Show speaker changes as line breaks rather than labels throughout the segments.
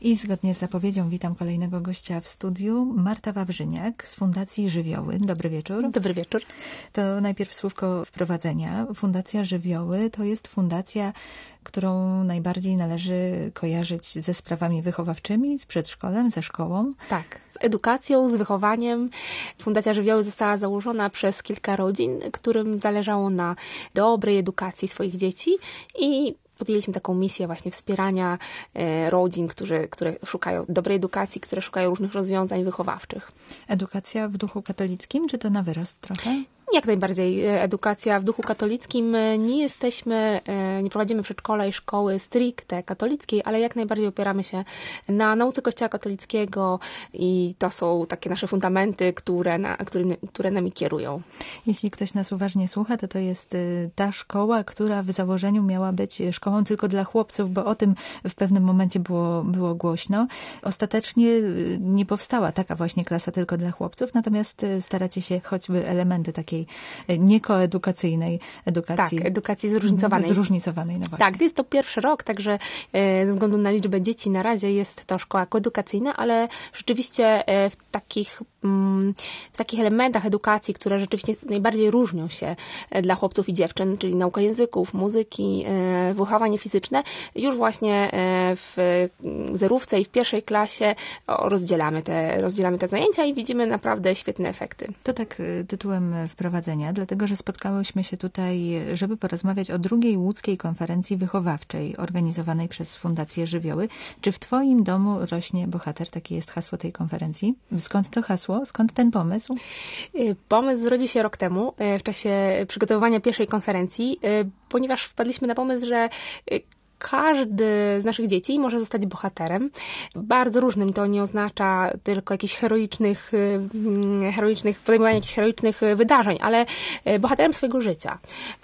I zgodnie z zapowiedzią witam kolejnego gościa w studiu, Marta Wawrzyniak z Fundacji Żywioły. Dobry wieczór.
Dobry wieczór.
To najpierw słówko wprowadzenia. Fundacja Żywioły to jest fundacja, którą najbardziej należy kojarzyć ze sprawami wychowawczymi, z przedszkolem, ze szkołą.
Tak, z edukacją, z wychowaniem. Fundacja Żywioły została założona przez kilka rodzin, którym zależało na dobrej edukacji swoich dzieci i podjęliśmy taką misję właśnie wspierania rodzin, które szukają dobrej edukacji, które szukają różnych rozwiązań wychowawczych.
Edukacja w duchu katolickim, czy to na wyrost trochę?
Jak najbardziej edukacja w duchu katolickim. Nie prowadzimy przedszkola i szkoły stricte katolickiej, ale jak najbardziej opieramy się na nauce Kościoła katolickiego i to są takie nasze fundamenty, które nami kierują.
Jeśli ktoś nas uważnie słucha, to jest ta szkoła, która w założeniu miała być szkołą tylko dla chłopców, bo o tym w pewnym momencie było głośno. Ostatecznie nie powstała taka właśnie klasa tylko dla chłopców, natomiast staracie się choćby elementy takiej niekoedukacyjnej edukacji.
Tak, edukacji zróżnicowanej.
Zróżnicowanej, no właśnie.
Tak, to jest to pierwszy rok, także ze względu na liczbę dzieci na razie jest to szkoła koedukacyjna, ale rzeczywiście w takich elementach edukacji, które rzeczywiście najbardziej różnią się dla chłopców i dziewczyn, czyli nauka języków, muzyki, wychowanie fizyczne, już właśnie w zerówce i w pierwszej klasie rozdzielamy te zajęcia i widzimy naprawdę świetne efekty.
To tak tytułem wprowadzenia, dlatego że spotkałyśmy się tutaj, żeby porozmawiać o drugiej łódzkiej konferencji wychowawczej organizowanej przez Fundację Żywioły. Czy w twoim domu rośnie bohater? Takie jest hasło tej konferencji. Skąd to hasło? Skąd ten pomysł?
Pomysł zrodził się rok temu w czasie przygotowywania pierwszej konferencji, ponieważ wpadliśmy na pomysł, że każdy z naszych dzieci może zostać bohaterem. Bardzo różnym to nie oznacza tylko jakichś podejmowania jakichś heroicznych wydarzeń, ale bohaterem swojego życia.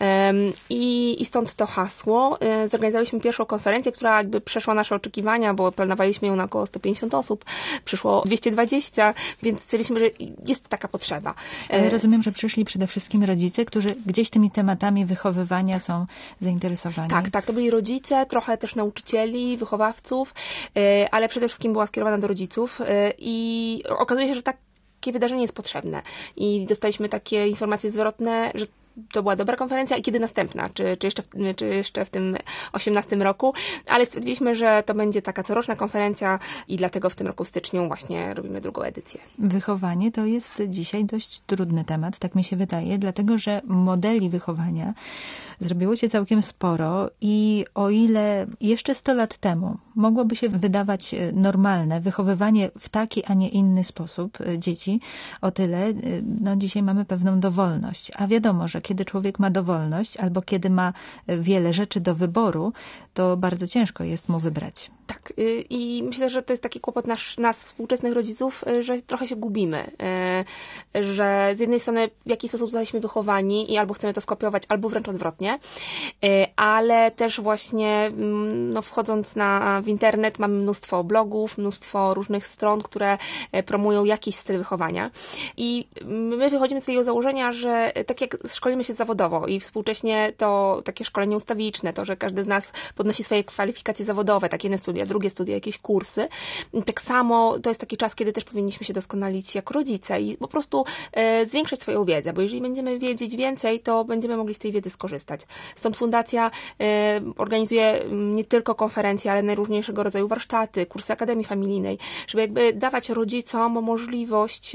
I stąd to hasło. Zorganizowaliśmy pierwszą konferencję, która jakby przeszła nasze oczekiwania, bo planowaliśmy ją na około 150 osób. Przyszło 220, więc stwierdziliśmy, że jest taka potrzeba.
Ale rozumiem, że przyszli przede wszystkim rodzice, którzy gdzieś tymi tematami wychowywania są zainteresowani.
Tak, to byli rodzice, trochę też nauczycieli, wychowawców, ale przede wszystkim była skierowana do rodziców i okazuje się, że takie wydarzenie jest potrzebne. I dostaliśmy takie informacje zwrotne, że to była dobra konferencja i kiedy następna, czy jeszcze w tym 18 roku, ale stwierdziliśmy, że to będzie taka coroczna konferencja i dlatego w tym roku w styczniu właśnie robimy drugą edycję.
Wychowanie to jest dzisiaj dość trudny temat, tak mi się wydaje, dlatego że modeli wychowania zrobiło się całkiem sporo i o ile jeszcze 100 lat temu mogłoby się wydawać normalne wychowywanie w taki, a nie inny sposób dzieci, o tyle dzisiaj mamy pewną dowolność, a wiadomo, że kiedy człowiek ma dowolność albo kiedy ma wiele rzeczy do wyboru, to bardzo ciężko jest mu wybrać.
Tak. I myślę, że to jest taki kłopot nas współczesnych rodziców, że trochę się gubimy. Że z jednej strony w jakiś sposób zostaliśmy wychowani i albo chcemy to skopiować, albo wręcz odwrotnie. Ale też właśnie wchodząc w internet mamy mnóstwo blogów, mnóstwo różnych stron, które promują jakiś styl wychowania. I my wychodzimy z takiego założenia, że tak jak szkolimy się zawodowo i współcześnie to takie szkolenie ustawiczne, to, że każdy z nas podnosi swoje kwalifikacje zawodowe, takie jedne studia, drugie studia, jakieś kursy. Tak samo to jest taki czas, kiedy też powinniśmy się doskonalić jako rodzice i po prostu zwiększać swoją wiedzę, bo jeżeli będziemy wiedzieć więcej, to będziemy mogli z tej wiedzy skorzystać. Stąd fundacja organizuje nie tylko konferencje, ale najróżniejszego rodzaju warsztaty, kursy Akademii Familijnej, żeby jakby dawać rodzicom możliwość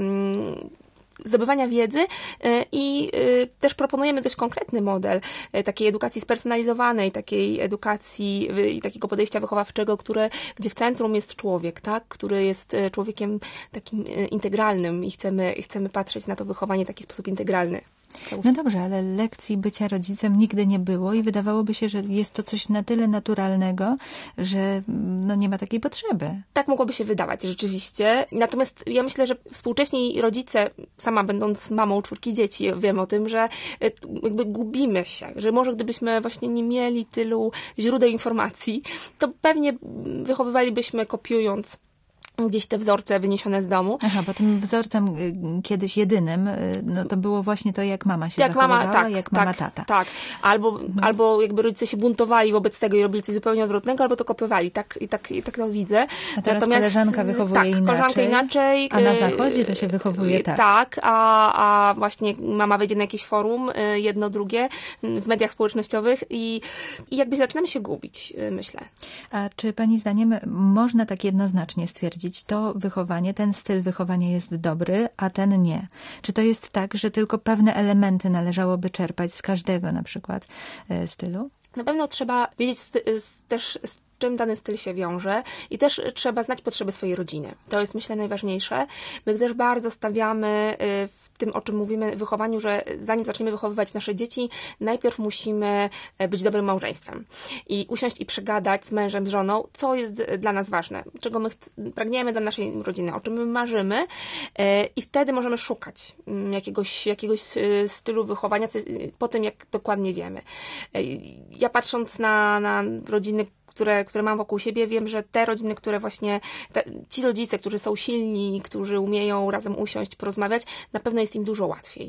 zdobywania wiedzy i też proponujemy dość konkretny model takiej edukacji spersonalizowanej, takiej edukacji i takiego podejścia wychowawczego, gdzie w centrum jest człowiek, tak? Który jest człowiekiem takim integralnym i chcemy patrzeć na to wychowanie w taki sposób integralny.
No dobrze, ale lekcji bycia rodzicem nigdy nie było i wydawałoby się, że jest to coś na tyle naturalnego, że nie ma takiej potrzeby.
Tak mogłoby się wydawać, rzeczywiście. Natomiast ja myślę, że współcześni rodzice, sama będąc mamą 4 dzieci, wiem o tym, że jakby gubimy się, że może gdybyśmy właśnie nie mieli tylu źródeł informacji, to pewnie wychowywalibyśmy kopiując gdzieś te wzorce wyniesione z domu.
Aha, bo tym wzorcem kiedyś jedynym, no to było właśnie to, jak mama się
Jak
zachowywała,
mama, tak,
jak mama,
tak,
tata.
tak. Albo jakby rodzice się buntowali wobec tego i robili coś zupełnie odwrotnego, albo to kopiowali. I tak to widzę.
A teraz koleżanka wychowuje inaczej.
Koleżanka inaczej.
A na zachodzie to się wychowuje tak.
Tak, a właśnie mama wejdzie na jakieś forum, jedno, drugie, w mediach społecznościowych i jakby zaczynamy się gubić, myślę.
A czy pani zdaniem można tak jednoznacznie stwierdzić, to wychowanie, ten styl wychowania jest dobry, a ten nie? Czy to jest tak, że tylko pewne elementy należałoby czerpać z każdego na przykład stylu?
Na pewno trzeba wiedzieć też, z czym dany styl się wiąże i też trzeba znać potrzeby swojej rodziny. To jest, myślę, najważniejsze. My też bardzo stawiamy w tym, o czym mówimy, wychowaniu, że zanim zaczniemy wychowywać nasze dzieci, najpierw musimy być dobrym małżeństwem i usiąść i przegadać z mężem, z żoną, co jest dla nas ważne, czego my pragniemy dla naszej rodziny, o czym my marzymy i wtedy możemy szukać jakiegoś stylu wychowania po tym, jak dokładnie wiemy. Ja patrząc na rodziny, które mam wokół siebie, wiem, że te rodziny, które właśnie, ci rodzice, którzy są silni, którzy umieją razem usiąść, porozmawiać, na pewno jest im dużo łatwiej.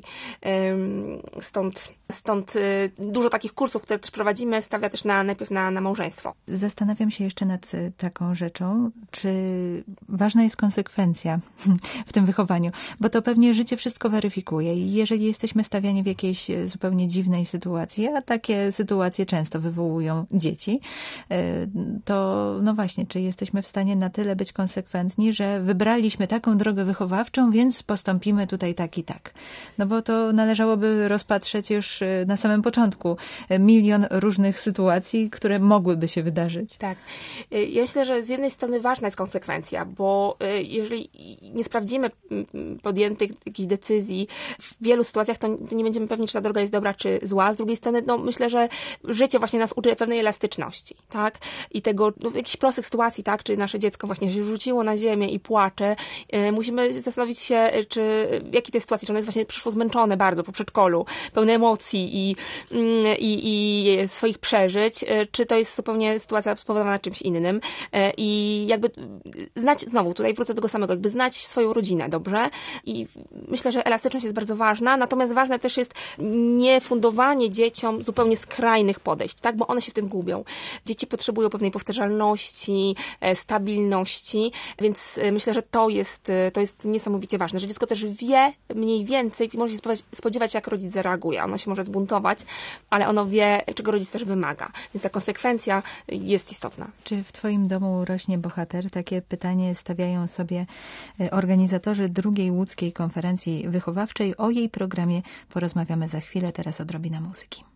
Stąd dużo takich kursów, które też prowadzimy, stawia też najpierw na małżeństwo.
Zastanawiam się jeszcze nad taką rzeczą, czy ważna jest konsekwencja w tym wychowaniu, bo to pewnie życie wszystko weryfikuje i jeżeli jesteśmy stawiani w jakiejś zupełnie dziwnej sytuacji, a takie sytuacje często wywołują dzieci, to no właśnie, czy jesteśmy w stanie na tyle być konsekwentni, że wybraliśmy taką drogę wychowawczą, więc postąpimy tutaj tak i tak. No bo to należałoby rozpatrzeć już na samym początku milion różnych sytuacji, które mogłyby się wydarzyć.
Tak. Ja myślę, że z jednej strony ważna jest konsekwencja, bo jeżeli nie sprawdzimy podjętych jakichś decyzji w wielu sytuacjach, to nie będziemy pewni, czy ta droga jest dobra, czy zła. Z drugiej strony, no myślę, że życie właśnie nas uczy pewnej elastyczności, tak? I tego, jakichś prostych sytuacji, tak? Czy nasze dziecko właśnie się rzuciło na ziemię i płacze. Musimy zastanowić się, w jakiej to jest sytuacji, czy ono jest właśnie przyszło zmęczone bardzo po przedszkolu, pełne emocji i swoich przeżyć, czy to jest zupełnie sytuacja spowodowana czymś innym. I jakby znać, znowu tutaj wrócę do tego samego, jakby znać swoją rodzinę dobrze. I myślę, że elastyczność jest bardzo ważna, natomiast ważne też jest nie fundowanie dzieciom zupełnie skrajnych podejść, tak? Bo one się w tym gubią. Dzieci potrzebują pewnej powtarzalności, stabilności, więc myślę, że to jest niesamowicie ważne, że dziecko też wie mniej więcej i może się spodziewać, jak rodzic zareaguje. Ono się może zbuntować, ale ono wie, czego rodzic też wymaga. Więc ta konsekwencja jest istotna.
Czy w twoim domu rośnie bohater? Takie pytanie stawiają sobie organizatorzy drugiej łódzkiej konferencji wychowawczej. O jej programie porozmawiamy za chwilę. Teraz odrobina muzyki.